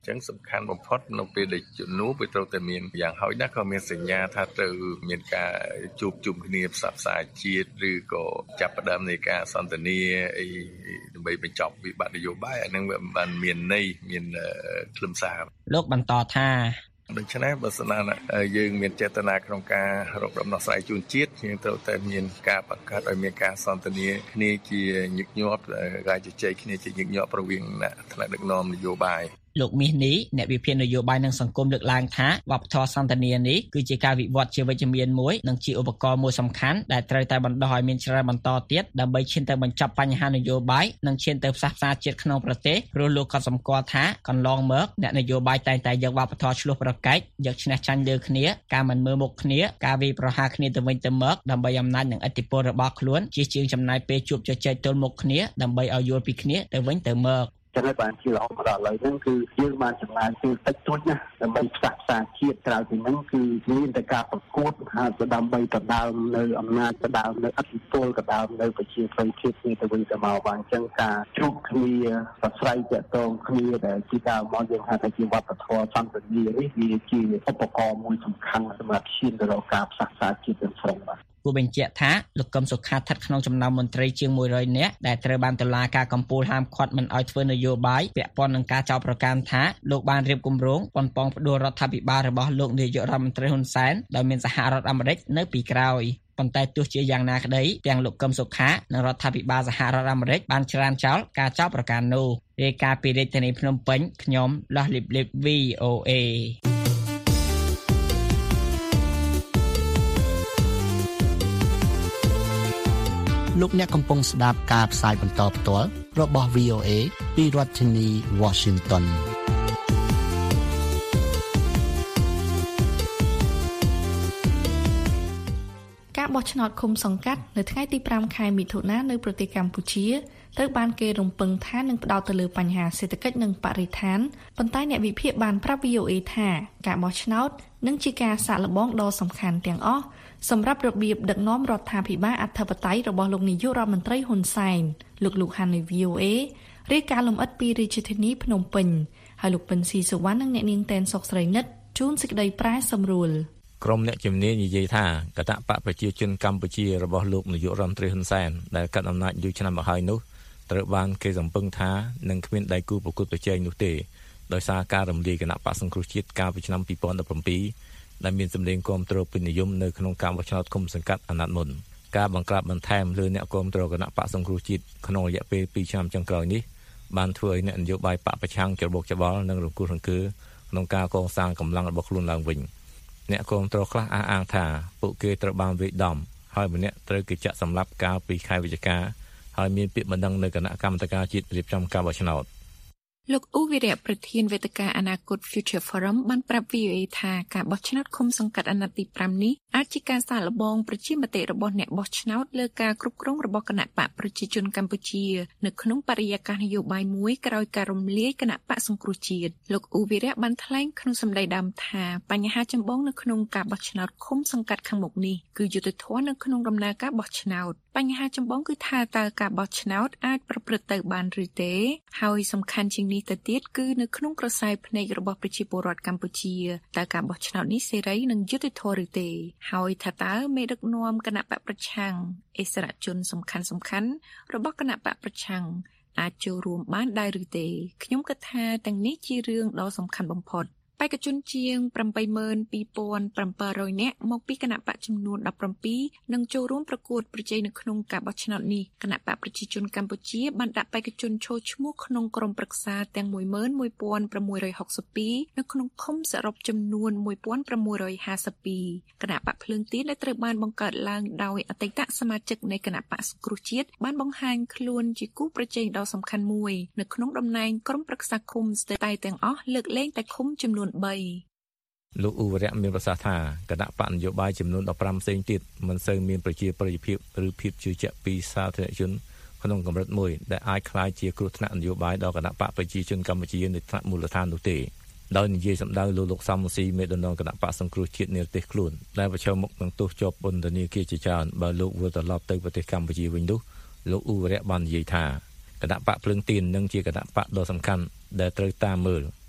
Speaker 9: ចឹងសំខាន់បំផុតនៅពេលដែលជំនួបវាត្រូវតែមានយ៉ាងហោចណាស់ក៏មានសញ្ញាថាត្រូវមានការជួបជុំគ្នាផ្សព្វផ្សាយជាតិឬក៏ចាប់ផ្ដើមនៃការសន្ទនាអីដើម្បីបញ្ចប់វិបត្តិនយោបាយអានឹងវាបានមានន័យមានខ្លឹមសារ
Speaker 8: លោកបន្តថា
Speaker 9: ដូច្នេះបើសិនណាយើងមានចេតនាក្នុងការរកដំណោះស្រាយជូនជាតិយើងត្រូវតែមានការបង្កើតឲ្យមានការសន្ទនាគ្នាជាញឹកញាប់ការជជែកគ្នាជាញឹកញាប់រវាងថ្នាក់ដឹកនាំនយោបាយ
Speaker 8: លោកមាសនេះអ្នកវិភាគនយោបាយនិងសង្គមលើកឡើងថាវប្បធម៌សន្ទនានេះគឺជាការវិវត្តជាវិជ្ជមានមួយនិងជាឧបករណ៍មួយសំខាន់ដែលត្រូវតែបណ្ដុះឲ្យមានច្រើនបន្តទៀតដើម្បីឈានទៅបញ្ចប់បញ្ហានយោបាយនិងឈានទៅផ្សះផ្សាជាតិក្នុងប្រទេសព្រោះលោកក៏សម្គាល់ថាកន្លងមកអ្នកនយោបាយតែងតែយកវប្បធម៌ឆ្លោះប្រកែកយកឈ្នះចាញ់លើគ្នាការមិនមើលមុខគ្នាការវាយប្រហារគ្នាទៅវិញទៅមកដើម្បីអំណាចនិងឥទ្ធិពលរបស់ខ្លួនជាជាងចំណាយពេលជួបជជែកទល់មុខគ្នាដើម្បីឲ្យយល់ពីគ្នាទៅវិញទៅមក
Speaker 10: ចឹងហើយបានជារហូតមកដល់ឥឡូវហ្នឹងគឺយើងបានចំណាយពេលតិចតួចណាស់ដើម្បីផ្សះផ្សាជាតិក្រៅពីហ្នឹងគឺមានតែការប្រកួតហើយដើម្បីដណ្ដើមនៅអំណាចដណ្ដើមនៅឥទ្ធិពលដណ្ដើមនៅប្រជាប្រិយភាពនេះទៅវិញទៅមកបានចឹងការជួបគ្នាប្រស្រ័យទាក់ទងគ្នាដែលជាការមកយើងហៅថាជាវប្បធម៌សន្តិនិកនេះវាជាឧបករណ៍មួយសំខាន់សម្រាប់ឈានទៅរកការផ្សះផ្សាជាតិទាំងស្រុងបាទ
Speaker 8: គូបញ្ជាក់ថាលោកកឹមសុខាស្ថិតក្នុងចំណោមមន្ត្រីជាងមួយរយនាក់ដែលត្រូវបានតុលាការកំពូលហាមឃាត់មិនឲ្យធ្វើនយោបាយពាក់ព័ន្ធនឹងការចោទប្រកាន់ថាលោកបានរៀបគម្រោងប៉ុនប៉ងផ្ដួលរដ្ឋាភិបាលរបស់លោកនាយករដ្ឋមន្ត្រីហ៊ុនសែនដោយមានសហរដ្ឋអាមេរិកនៅពីក្រោយប៉ុន្តែទោះជាយ៉ាងណាក្តីទាំងលោកកឹមសុខានិងរដ្ឋាភិបាលសហរដ្ឋអាមេរិកបានច្រានចោលការចោទប្រកាន់នោះរាយការណ៍ពីរាជធានីភ្នំពេញខ្ញុំលោះលីបលីប វី អូ เอ
Speaker 11: លោកអ្នកកំពុងស្ដាប់ការផ្សាយបន្តផ្ទាល់របស់ វី អូ เอ ពីរដ្ឋធានី Washington
Speaker 3: ការបោះឆ្នោតឃុំសង្កាត់នៅថ្ងៃទីប្រាំខែមិថុនានៅប្រទេសកម្ពុជាត្រូវបានគេរំពឹងថានឹងផ្ដោតទៅលើបញ្ហាសេដ្ឋកិច្ចនិងបរិស្ថានប៉ុន្តែអ្នកវិភាគបានប្រាប់ វី អូ เอ ថាការបោះឆ្នោតនឹងជាការសាកល្បងដ៏សំខាន់ទាំងអស់សម្រាប់របៀបដឹកនាំរដ្ឋាភិបាលអធិបតេយ្យរបស់លោកនាយករដ្ឋមន្ត្រីហ៊ុនសែនលោកលោកហានី វី អូ เอ រាយការណ៍លម្អិតពីរាជធានីភ្នំពេញហើយលោកពិនស៊ីសុវណ្ណនិងអ្នកនាងតែនសុកស្រីនិតជូនសេចក្តីប្រែសម្រួល
Speaker 4: ក្រុមអ្នកជំនាញនិយាយថាគណៈបកប្រជាជនកម្ពុជារបស់លោកនាយករដ្ឋមន្ត្រីហ៊ុនសែនដែលកាត់អំណាចយូរឆ្នាំមកហើយនោះត្រូវបានគេរំពឹងថានឹងគ្មានដៃគូប្រកួតប្រជែងនោះទេដោយសារការរំលាយគណៈបកសង្គ្រោះជាតិកាលពីឆ្នាំពីរពាន់ដប់ប្រាំដែលមានសម្លេងគាំទ្រពេញនិយមនៅក្នុងការបោះឆ្នោតឃុំសង្កាត់អាណត្តិមុនការបង្ក្រាបបន្ថែមលើអ្នកគាំទ្រគណៈបកសង្គ្រោះជាតិក្នុងរយៈពេលពីរឆ្នាំចុងក្រោយនេះបានធ្វើឲ្យអ្នកនយោបាយបកប្រឆាំងច្របូកច្បល់និងរង្គោះរង្គើក្នុងការកសាងកម្លាំងរបស់ខ្លួនឡើងវិញអ្នកគាំទ្រខ្លះអះអាងថាពួកគេត្រូវបានវាយដំហើយម្នាក់ត្រូវគេចាក់សម្លាប់កាលពីខែវិច្ឆិកាហើយមានពាក្យបណ្ដឹងនៅគណៈកម្មាធិការជាតិរៀបចំការបោះឆ្នោត
Speaker 3: លោកអ៊ូវីរៈប្រធានវេទិកាអនាគត Future Forum បានប្រាប់ វី អូ เอ ថាការបោះឆ្នោតឃុំសង្កាត់អាណត្តិទីប្រាំនេះអាចជាការសាកល្បងប្រជាមតិរបស់អ្នកបោះឆ្នោតលើការគ្រប់គ្រងរបស់គណៈបកប្រជាជនកម្ពុជានៅក្នុងបរិយាកាសនយោបាយមួយក្រោយការរំលាយគណៈបកសង្គ្រោះជាតិលោកអ៊ូវីរៈបានថ្លែងក្នុងសម្ដីដើមថាបញ្ហាចម្បងនៅក្នុងការបោះឆ្នោតឃុំសង្កាត់ខាងមុខនេះគឺយុទ្ធធម៌នៅក្នុងដំណើរការបោះឆ្នោតបញ្ហាចម្បងគឺថាតើការបោះឆ្នោតអាចប្រព្រឹត្តទៅបានឬទេហើយសំខាន់ជាងនេះទៅទៀតគឺនៅក្នុងក្រសែភ្នែករបស់ប្រជាពលរដ្ឋកម្ពុជាតើការបោះឆ្នោតនេះសេរីនិងយុត្តិធម៌ឬទេហើយថាតើមេដឹកនាំគណៈបកប្រឆាំងអិសរាជជនសំខាន់សំខាន់របស់គណៈបកប្រឆាំងអាចចូលរួមបានដែរឬទេខ្ញុំគិតថាទាំងនេះជារឿងដ៏សំខាន់បំផុតបេក្ខជនជាង ប្រាំបីម៉ឺនពីរពាន់ប្រាំប្រាំរយ នាក់មកពីគណៈបកចំនួនដប់ប្រាំពីរនឹងចូលរួមប្រកួតប្រជែងនៅក្នុងការបោះឆ្នោតនេះគណៈបកប្រជាជនកម្ពុជាបានដាក់បេក្ខជនចូលឈ្មោះក្នុងក្រុមប្រឹក្សាទាំង មួយម៉ឺនមួយពាន់ប្រាំមួយរយហុកសិបពីរ នៅក្នុងឃុំសរុបចំនួន មួយពាន់ប្រាំមួយរយហាសិបពីរ គណៈបកភ្លើងទៀនដែលត្រូវបានបង្កើតឡើងដោយអតីតសមាជិកនៃគណៈបកសង្គ្រោះជាតិបានបង្ហាញខ្លួនជាគូប្រជែងដ៏សំខាន់មួយនៅក្នុងតំណែងក្រុមប្រឹក្សាឃុំស្ទើរតែទាំងអស់លើកលែងតែឃុំចំនួន
Speaker 4: លោកអ៊ូវរៈមានប្រសាសន៍ថាគណៈបកនយោបាយចំនួនដប់ប្រាំផ្សេងទៀតមិនសូវមានប្រជាប្រិយភាពឬភាពជឿជាក់ពីសាធារណជនក្នុងកម្រិតមួយដែលអាចក្លាយជាគ្រោះថ្នាក់នយោបាយដល់គណៈបកប្រជាជនកម្ពុជានៅថ្នាក់មូលដ្ឋាននោះទេដោយនិយាយសម្ដៅលោកលោកសំស៊ីមេដឹកនាំគណៈបកសង្គ្រោះជាតិនៅប្រទេសខ្លួនដែលប្រឈមមុខនឹងទោសជាប់ពន្ធនាគារជាច្រើនបើលោកវិលត្រឡប់ទៅប្រទេសកម្ពុជាវិញនោះលោកអ៊ូវរៈបាននិយាយថាគណៈបកភ្លើងទៀននឹងជាគណៈបកដ៏សំខាន់ដែលត្រូវតាមមើល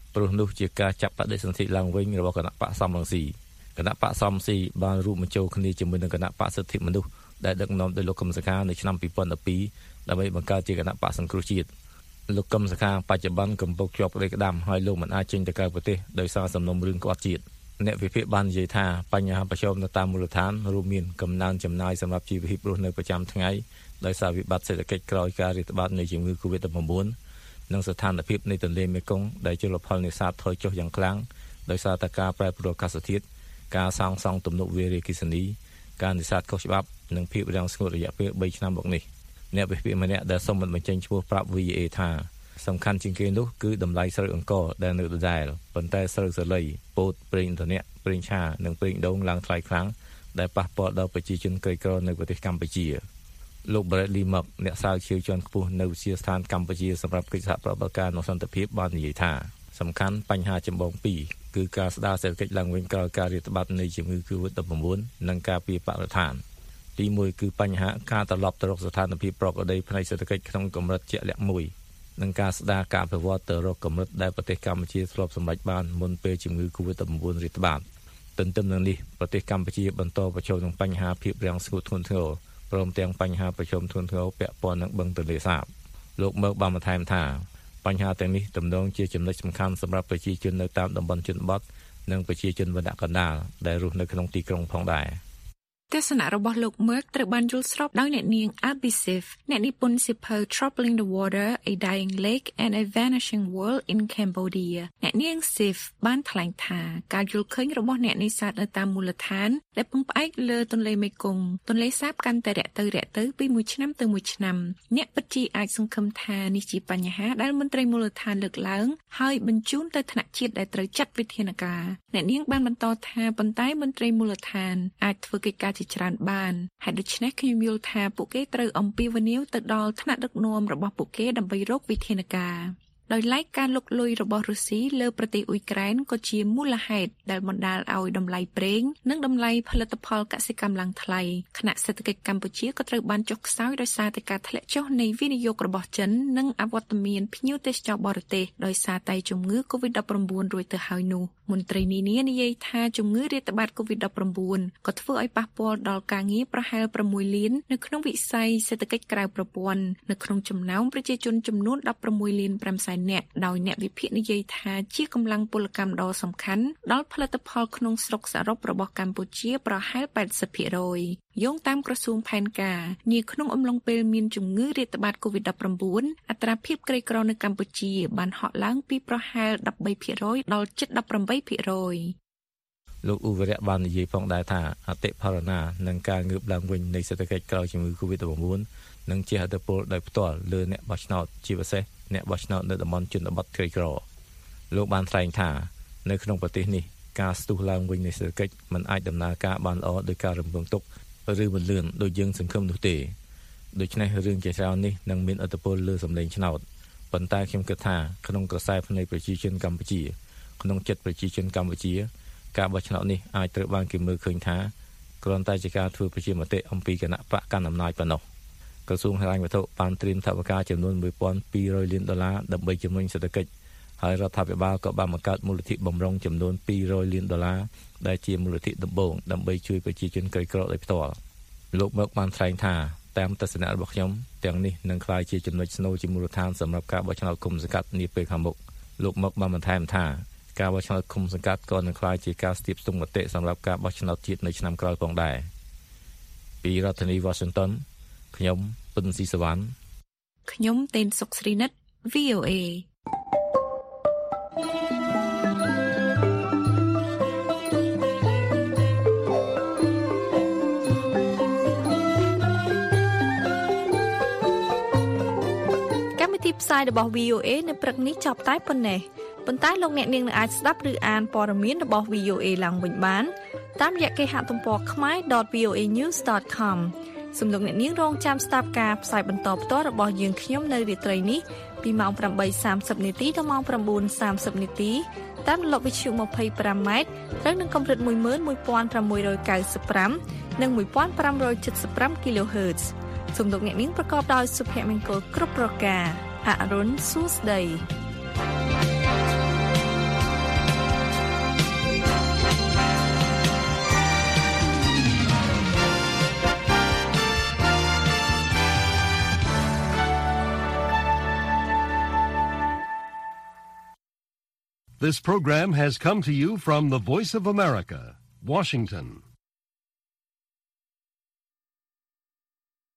Speaker 4: ព្រោះនោះជាការចាប់បដិសន្ធិឡើងវិញរបស់គណៈបកសំរងស៊ីគណៈបកសំស៊ីបានរួមបញ្ចូលគ្នាជាមួយនឹងគណៈបកសិទ្ធិមនុស្សដែលដឹកនាំដោយលោកកឹមសុខានៅឆ្នាំពីរពាន់ដប់ពីរដើម្បីបង្កើតជាគណៈបកសង្គ្រោះជាតិលោកកឹមសុខាបច្ចុប្បន្នកំពុងជាប់ក្តីក្តាំហើយលោកមិនអាចចេញទៅក្រៅប្រទេសដោយសារសំណុំរឿងក្បត់ជាតិអ្នកវិភាគបាននិយាយថាបញ្ហាប្រឈមនៅតាមមូលដ្ឋានរួមមានកំណើនចំណាយសម្រាប់ជីវភាពរស់នៅប្រចាំថ្ងៃដោយសារវិបត្តិសេដ្ឋកិច្ចក្រោយការរាតត្បាតនៃជំងឺ កូវីដ ដប់ប្រាំបួន និងស្ថានភាពនៃទន្លេមេគង្គដែលជលផលនេសាទថយចុះយ៉ាងខ្លាំងដោយសារតែការប្រែប្រួលអាកាសធាតុការសាងសង់ទំនប់វារីអគ្គិសនីការនេសាទខុសច្បាប់និងភាពរាំងស្ងួតរយៈពេលបីឆ្នាំមកនេះអ្នកវិភាគម្នាក់ដែលសូមមិនបញ្ចេញឈ្មោះប្រាប់ វី អេ ថាសំខាន់ជាងគេនោះគឺតម្លៃស្រូវអង្ករដែលនៅដដែលប៉ុន្តែស្រូវសាលីពោតប្រេងឥន្ធនៈប្រេងឆានិងប្រេងដូងឡើងថ្លៃខ្លាំងដែលប៉ះពាល់ដល់ប្រជាជនក្រីក្រនៅប្រទេសកម្ពុជាលោក Bradley Murk អ្នកស្រាវជ្រាវជាន់ខ្ពស់នៅវិទ្យាស្ថានកម្ពុជាសម្រាប់កិច្ចសហប្រតិបត្តិការនិងសន្តិភាពបាននិយាយថាសំខាន់បញ្ហាចម្បងពីរគឺការស្ដារសេដ្ឋកិច្ចឡើងវិញក្រោយការរាតត្បាតនៃជំងឺ កូវីដ ដប់ប្រាំបួន និងការពារបរិស្ថានទីមួយគឺបញ្ហាការត្រឡប់ទៅរកស្ថានភាពប្រក្រតីផ្នែកសេដ្ឋកិច្ចក្នុងកម្រិតជាក់លាក់មួយនិងការស្ដារការអភិវឌ្ឍទៅរកកម្រិតដែលប្រទេសកម្ពុជាធ្លាប់សម្រេចបានមុនពេលជំងឺ កូវីដ ដប់ប្រាំបួន រាតត្បាតទន្ទឹមនឹងនេះប្រទេសកម្ពុជាបន្តប្រឈមនឹងបញ្ហាភាពរាំងស្ងួតធ្ងន់ធ្ងរព្រមទាំងបញ្ហាប្រឈមធ្ងន់ធ្ងរពាក់ព័ន្ធនឹងបឹងទន្លេសាបលោកមើកបានបន្ថែមថាបញ្ហាទាំងនេះទំនងជាចំណុចសំខាន់សម្រាប់ប្រជាជននៅតាមតំបន់ជនបទនិងប្រជាជនវណ្ណៈកណ្ដាលដែលរស់នៅក្នុងទីក្រុងផងដែរទស្សនៈរបស់លោក Merck ត្រូវបានយល់ស្របដោយអ្នកនាង Abby Sif អ្នកនិពន្ធសៀវភៅ Troubling the Water: A Dying Lake and a Vanishing World in Cambodia អ្នកនាង Sif បានថ្លែងថាការយល់ឃើញរបស់អ្នកនេសាទនៅតាមមូលដ្ឋានដែលពឹងផ្អែកលើទន្លេមេគង្គទន្លេសាបកាន់តែរាក់ទៅរាក់ទៅពីមួយឆ្នាំទៅមួយឆ្នាំអ្នកពិតជាអាចសង្ឃឹមថានេះជាបញ្ហាដែលមន្ត្រីមូលដ្ឋានលើកឡើងហើយបញ្ជូនទៅថ្នាក់ជាតិដែលត្រូវចាត់វិធានការអ្នកនាងបានបន្តថាប៉ុន្តែមន្ត្រីមូលដ្ឋានអាចធ្វើកិច្ចការជាច្រើនបានហើយដូច្នេះខ្ញុំយល់ថាពួកគេត្រូវអំពាវនាវទៅដល់ថ្នាក់ដឹកនាំរបស់ពួកគេដើម្បីរកវិធានការដោយឡែកការលុកលុយរបស់រុស្ស៊ីលើប្រទេសអ៊ុយក្រែនក៏ជាមូលហេតុដែលបណ្ដាលឲ្យតម្លៃប្រេងនិងតម្លៃផលិតផលកសិកម្មឡើងថ្លៃខណៈសេដ្ឋកិច្ចកម្ពុជាក៏ត្រូវបានចុះខ្សោយដោយសារតែការធ្លាក់ចុះនៃវិនិយោគរបស់ចិននិងអវត្តមានភ្ញៀវទេសចរបរទេសដោយសារតែជំងឺ កូវីដ ដប់ប្រាំបួន រួចទៅហើយនោះមន្ត្រីនានានិយាយថាជំងឺរាតត្បាត កូវីដ ដប់ប្រាំបួន ក៏ធ្វើឲ្យប៉ះពាល់ដល់ការងារប្រហែលប្រាំមួយលាននៅក្នុងវិស័យសេដ្ឋកិច្ចក្រៅប្រព័ន្ធនៅក្នុងចំណោមប្រជាជនចំនួនដប់ប្រាំមួយលានប្រាំសែននាក់ដោយអ្នកវិភាគនិយាយថាជាកម្លាំងពលកម្មដ៏សំខាន់ដល់ផលិតផលក្នុងស្រុកសរុបរបស់កម្ពុជាប្រហែល ប៉ែតសិបភាគរយ យោងតាមក្រសួងផែនការនាក្នុងអំឡុងពេលមានជំងឺរាតត្បាត កូវីដ ដប់ប្រាំបួន អត្រាភាពក្រីក្រនៅកម្ពុជាបានហក់ឡើងពីប្រហែល ដប់បីភាគរយ ដល់ជិត ដប់ប្រាំបីភាគរយ លោកអ៊ូវរៈបាននិយាយផងដែរថាអតិផរណានិងការងើបឡើងវិញនៃសេដ្ឋកិច្ចក្រោយជំងឺ កូវីដ ដប់ប្រាំបួន នឹងជះឥទ្ធិពលដោយផ្ទាល់លើអ្នកបោះឆ្នោតជាពិសេសអ្នកបោះឆ្នោតនៅតំបន់ជនបទក្រីក្រលោកបានថ្លែងថានៅក្នុងប្រទេសនេះការស្ទុះឡើងវិញនៃសេដ្ឋកិច្ចមិនអាចដំណើរការបានល្អដោយការរំពឹងទុកឬមិនលឿនដូចយើងសង្ឃឹមនោះទេដូច្នេះរឿងជាច្រើននេះនឹងមានឥទ្ធិពលលើសម្លេងឆ្នោតប៉ុន្តែខ្ញុំគិតថាក្នុងក្រសែភ្នែកប្រជាជនកម្ពុជាក្នុងចិត្តប្រជាជនកម្ពុជាការបោះឆ្នោតនេះអាចត្រូវបានគេមើលឃើញថាគ្រាន់តែជាការធ្វើប្រជាមតិអំពីគណៈបកកណ្ដាលអំណាចប៉ុណ្ណោះក្រសួងហិរញ្ញវត្ថុបានត្រៀមថវិកាចំនួនមួយពាន់ពីររយលានដុល្លារដើម្បីជំរុញសេដ្ឋកិច្ចហើយរដ្ឋាភិបាលក៏បានបង្កើតមូលនិធិបម្រុងចំនួនពីររយលានដុល្លារដែលជាមូលនិធិដំបូងដើម្បីជួយប្រជាជនក្រីក្រដោយផ្ទាល់លោកមកបានថ្លែងថាតាមទស្សនៈរបស់ខ្ញុំទាំងនេះនឹងក្លាយជាចំណុចស្នូលជាមូលដ្ឋានសម្រាប់ការបោះឆ្នោតឃុំសង្កាត់នាពេលខាងមុខលោកមកបានបន្ថែមថាការបោះឆ្នោតឃុំសង្កាត់ក៏នឹងក្លាយជាការស្ទាបស្ទង់មតិសម្រាប់ការបោះឆ្នោតជាតិនៅឆ្នាំក្រោយផងដែរពីរដ្ឋធានី Washington ខ្ញុំពិនស៊ីសវណ្ណខ្ញុំតេនសុកស្រីនិត វី អូ អេ កម្មវិធីផ្សាយរបស់ វី អូ អេ នៅព្រឹកនេះចប់តែប៉ុណ្ណេះប៉ុន្តែលោកអ្នកនាងនឹងអាចស្ដាប់ឬអានព័ត៌មានរបស់ វី អូ អេ ឡើងវិញបានតាមរយៈគេហទំព័រ khmae dot v o a news dot com សូមលោកអ្នកនាងរងចាំស្ដាប់ការផ្សាយបន្តផ្ទាល់របស់យើងខ្ញុំនៅរាត្រីនេះពីម៉ោង ប្រាំបីសាមសិប នាទីដល់ម៉ោង ប្រាំបួនសាមសិប នាទីតាមរលកវិទ្យុ ម្ភៃប្រាំ ម៉ែត្រត្រូវនឹងកម្រិត មួយម៉ឺនមួយពាន់ប្រាំមួយរយកៅសិបប្រាំ និង មួយពាន់ប្រាំរយចិតសិបប្រាំ គីឡូហឺត សូមលោកអ្នកនាងប្រកបដោយសុភមង្គលគ្រប់ប្រការអរុនសួស្ដី
Speaker 1: This program has come to you from the Voice of America, Washington.